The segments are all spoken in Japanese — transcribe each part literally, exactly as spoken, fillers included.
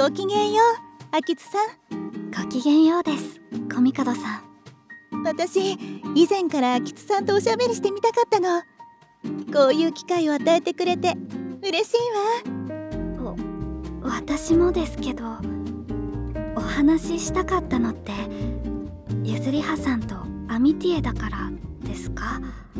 ごきげんよう、秋津さん。 ごきげんようです、小帝さん。 私、以前から秋津さんとおしゃべりしてみたかったの。こういう機会を与えてくれて嬉しいわ。 お、私もですけど、お話ししたかったのってゆずりはさんとアミティエだからですか？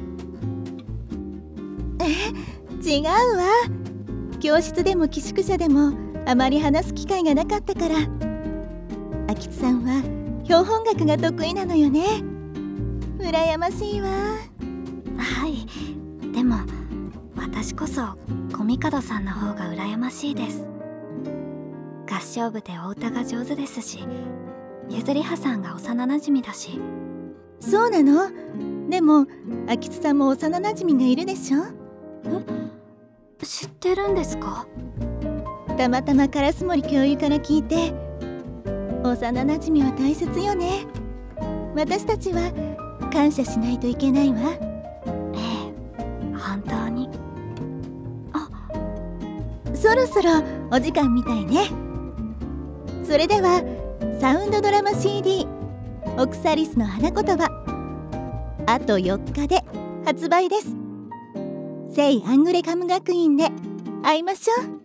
え、違うわ。教室でも寄宿舎でもあまり話す機会がなかったから。秋津さんは標本学が得意なのよね。羨ましいわ。 はい、でも私こそ小帝さんの方が羨ましいです。合唱部でお歌が上手ですし、ゆずりはさんが幼なじみだし。 そうなの？でも秋津さんも幼なじみがいるでしょ？ え、知ってるんですか？ たまたま烏森教諭から聞いて。幼なじみは大切よね。私たちは感謝しないといけないわ。 ええ、本当に。 あ、そろそろお時間みたいね。それではサウンドドラマ シーディー オクサリスの花言葉、あとよっかで発売です。聖アングレカム学院で会いましょう。